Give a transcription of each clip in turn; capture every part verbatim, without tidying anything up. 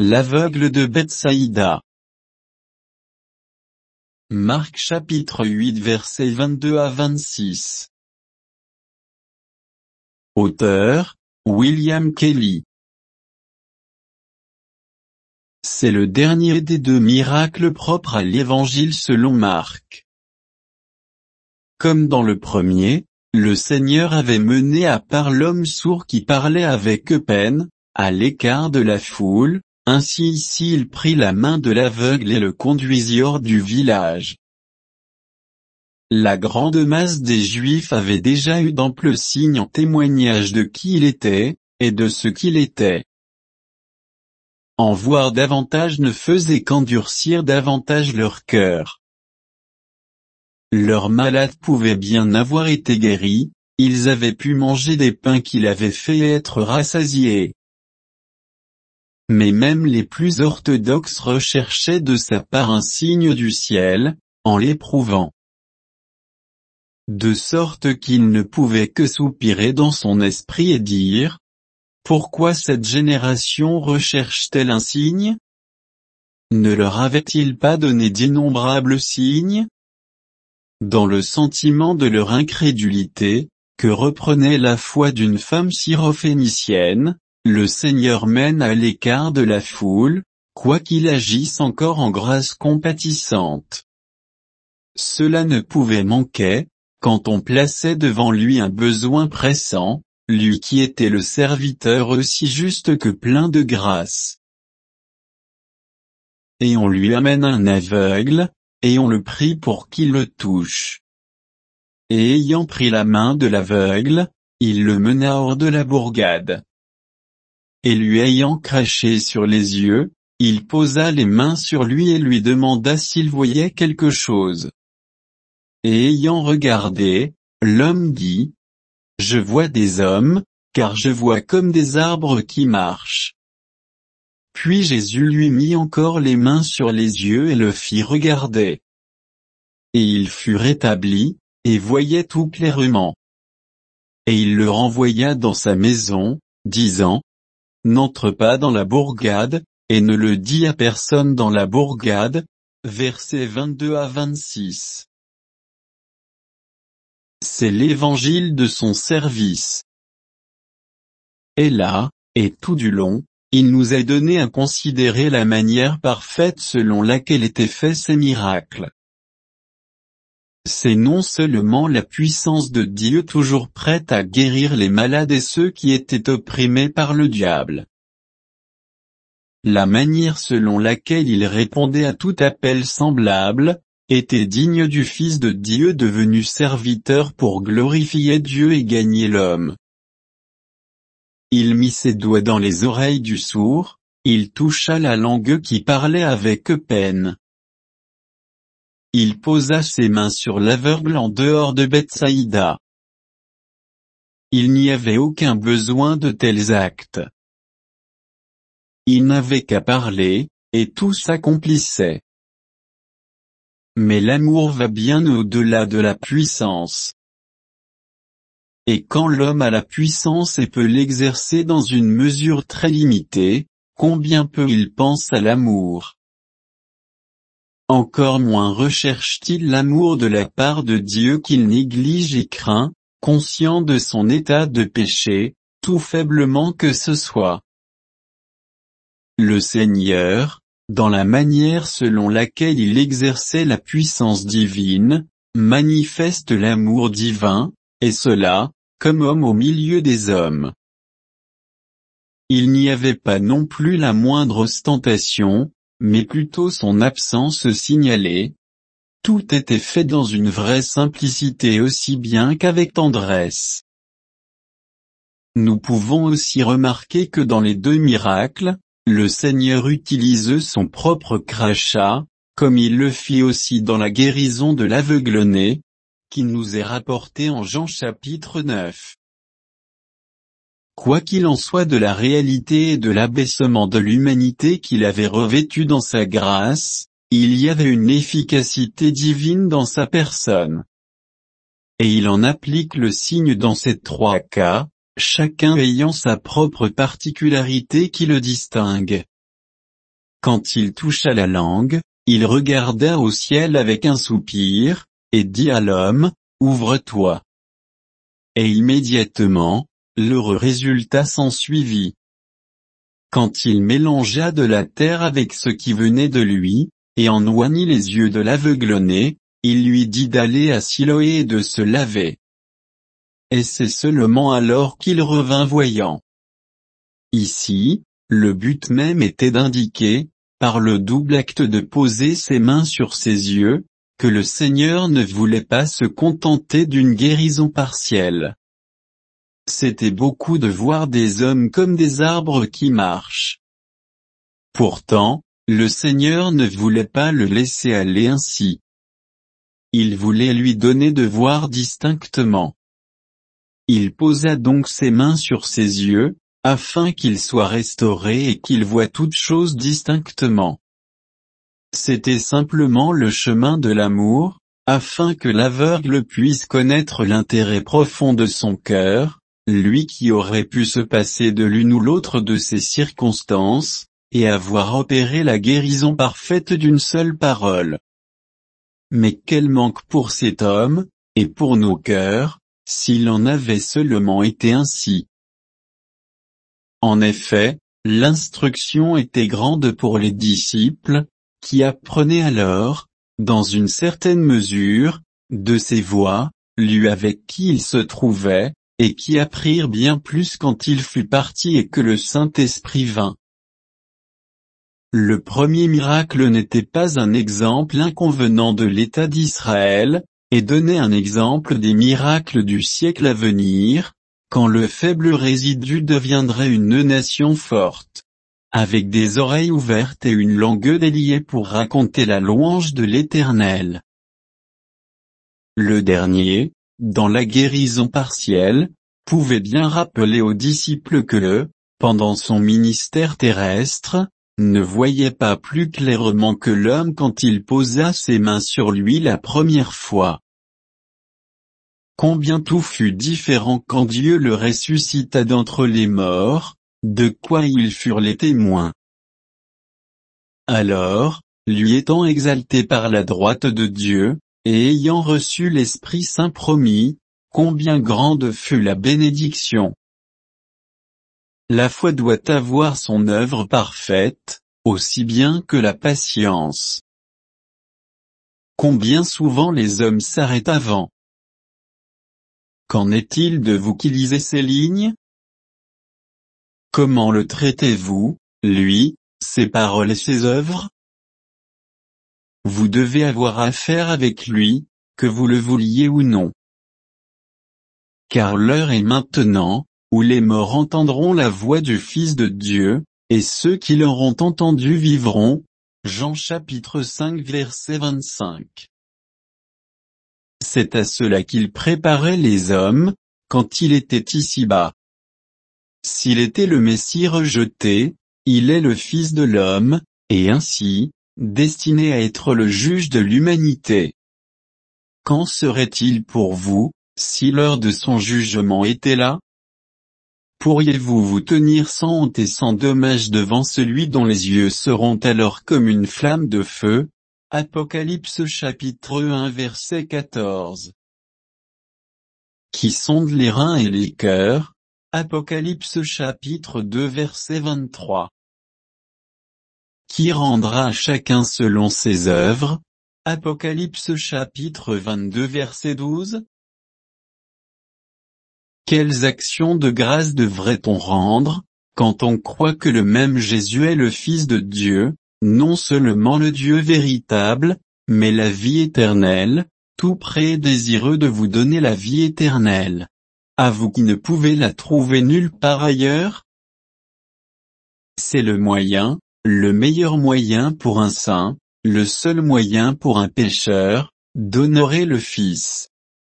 L'aveugle de Bethsaïda. Marc chapitre huit versets vingt-deux à vingt-six. Auteur, William Kelly. C'est le dernier des deux miracles propres à l'Évangile selon Marc. Comme dans le premier, le Seigneur avait mené à part l'homme sourd qui parlait avec peine, à l'écart de la foule, ainsi ici il prit la main de l'aveugle et le conduisit hors du village. La grande masse des Juifs avait déjà eu d'amples signes en témoignage de qui il était, et de ce qu'il était. En voir davantage ne faisait qu'endurcir davantage leur cœur. Leurs malades pouvaient bien avoir été guéris, ils avaient pu manger des pains qu'il avait fait être rassasiés. Mais même les plus orthodoxes recherchaient de sa part un signe du ciel, en l'éprouvant. De sorte qu'il ne pouvait que soupirer dans son esprit et dire : pourquoi cette génération recherche-t-elle un signe ? Ne leur avait-il pas donné d'innombrables signes ? Dans le sentiment de leur incrédulité, que reprenait la foi d'une femme syrophénicienne, le Seigneur mène à l'écart de la foule, quoiqu'il agisse encore en grâce compatissante. Cela ne pouvait manquer, quand on plaçait devant lui un besoin pressant, lui qui était le serviteur aussi juste que plein de grâce. Et on lui amène un aveugle, et on le prie pour qu'il le touche. Et ayant pris la main de l'aveugle, il le mena hors de la bourgade. Et lui ayant craché sur les yeux, il posa les mains sur lui et lui demanda s'il voyait quelque chose. Et ayant regardé, l'homme dit : je vois des hommes, car je vois comme des arbres qui marchent. Puis Jésus lui mit encore les mains sur les yeux et le fit regarder. Et il fut rétabli, et voyait tout clairement. Et il le renvoya dans sa maison, disant : n'entre pas dans la bourgade, et ne le dis à personne dans la bourgade. Versets vingt-deux à vingt-six. C'est l'évangile de son service. Et là, et tout du long, il nous est donné à considérer la manière parfaite selon laquelle étaient faits ces miracles. C'est non seulement la puissance de Dieu toujours prête à guérir les malades et ceux qui étaient opprimés par le diable. La manière selon laquelle il répondait à tout appel semblable, était digne du Fils de Dieu devenu serviteur pour glorifier Dieu et gagner l'homme. Il mit ses doigts dans les oreilles du sourd, il toucha la langue qui parlait avec peine. Il posa ses mains sur l'aveugle en dehors de Bethsaïda. Il n'y avait aucun besoin de tels actes. Il n'avait qu'à parler, et tout s'accomplissait. Mais l'amour va bien au-delà de la puissance. Et quand l'homme a la puissance et peut l'exercer dans une mesure très limitée, combien peu il pense à l'amour. Encore moins recherche-t-il l'amour de la part de Dieu qu'il néglige et craint, conscient de son état de péché, tout faiblement que ce soit. Le Seigneur, dans la manière selon laquelle il exerçait la puissance divine, manifeste l'amour divin, et cela, comme homme au milieu des hommes. Il n'y avait pas non plus la moindre ostentation, mais plutôt son absence signalée. Tout était fait dans une vraie simplicité aussi bien qu'avec tendresse. Nous pouvons aussi remarquer que dans les deux miracles, le Seigneur utilise son propre crachat, comme il le fit aussi dans la guérison de l'aveugle-né, qui nous est rapporté en Jean chapitre neuf. Quoi qu'il en soit de la réalité et de l'abaissement de l'humanité qu'il avait revêtu dans sa grâce, il y avait une efficacité divine dans sa personne. Et il en applique le signe dans ces trois cas, chacun ayant sa propre particularité qui le distingue. Quand il toucha la langue, il regarda au ciel avec un soupir, et dit à l'homme, « Ouvre-toi ». Et immédiatement, l'heureux résultat s'ensuivit. Quand il mélangea de la terre avec ce qui venait de lui, et en oignit les yeux de l'aveugle-né, il lui dit d'aller à Siloé et de se laver. Et c'est seulement alors qu'il revint voyant. Ici, le but même était d'indiquer, par le double acte de poser ses mains sur ses yeux, que le Seigneur ne voulait pas se contenter d'une guérison partielle. C'était beaucoup de voir des hommes comme des arbres qui marchent. Pourtant, le Seigneur ne voulait pas le laisser aller ainsi. Il voulait lui donner de voir distinctement. Il posa donc ses mains sur ses yeux, afin qu'il soit restauré et qu'il voie toutes choses distinctement. C'était simplement le chemin de l'amour, afin que l'aveugle puisse connaître l'intérêt profond de son cœur, lui qui aurait pu se passer de l'une ou l'autre de ces circonstances, et avoir opéré la guérison parfaite d'une seule parole. Mais quel manque pour cet homme, et pour nos cœurs, s'il en avait seulement été ainsi. En effet, l'instruction était grande pour les disciples, qui apprenaient alors, dans une certaine mesure, de ses voix, lui avec qui il se trouvait, et qui apprirent bien plus quand il fut parti et que le Saint-Esprit vint. Le premier miracle n'était pas un exemple inconvenant de l'État d'Israël, et donnait un exemple des miracles du siècle à venir, quand le faible résidu deviendrait une nation forte, avec des oreilles ouvertes et une langue déliée pour raconter la louange de l'Éternel. Le dernier, dans la guérison partielle, pouvait bien rappeler aux disciples que le, pendant son ministère terrestre, ne voyait pas plus clairement que l'homme quand il posa ses mains sur lui la première fois. Combien tout fut différent quand Dieu le ressuscita d'entre les morts, de quoi ils furent les témoins. Alors, lui étant exalté par la droite de Dieu, et ayant reçu l'Esprit Saint promis, combien grande fut la bénédiction. La foi doit avoir son œuvre parfaite, aussi bien que la patience. Combien souvent les hommes s'arrêtent avant. Qu'en est-il de vous qui lisez ces lignes? Comment le traitez-vous, lui, ses paroles et ses œuvres? Vous devez avoir affaire avec lui, que vous le vouliez ou non. Car l'heure est maintenant, où les morts entendront la voix du Fils de Dieu, et ceux qui l'auront entendu vivront. Jean chapitre cinq verset vingt-cinq. C'est à cela qu'il préparait les hommes, quand il était ici-bas. S'il était le Messie rejeté, il est le Fils de l'homme, et ainsi, destiné à être le juge de l'humanité. Qu'en serait-il pour vous, si l'heure de son jugement était là? Pourriez-vous vous tenir sans honte et sans dommage devant celui dont les yeux seront alors comme une flamme de feu? Apocalypse chapitre un verset quatorze. Qui sonde les reins et les cœurs? Apocalypse chapitre deux verset vingt-trois. Qui rendra à chacun selon ses œuvres? Apocalypse chapitre vingt-deux verset douze. Quelles actions de grâce devrait-on rendre, quand on croit que le même Jésus est le Fils de Dieu, non seulement le Dieu véritable, mais la vie éternelle, tout prêt et désireux de vous donner la vie éternelle. À vous qui ne pouvez la trouver nulle part ailleurs? C'est le moyen, le meilleur moyen pour un saint, le seul moyen pour un pécheur, d'honorer le Fils.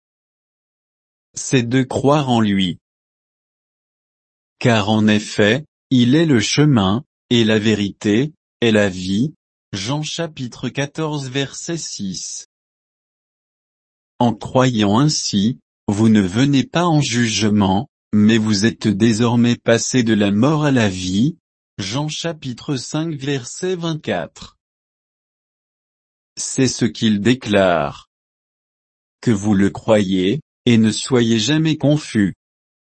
C'est de croire en lui. Car en effet, il est le chemin, et la vérité, et la vie. Jean chapitre quatorze verset six. En croyant ainsi, vous ne venez pas en jugement, mais vous êtes désormais passés de la mort à la vie, Jean chapitre cinq verset vingt-quatre. C'est ce qu'il déclare. Que vous le croyiez, et ne soyez jamais confus.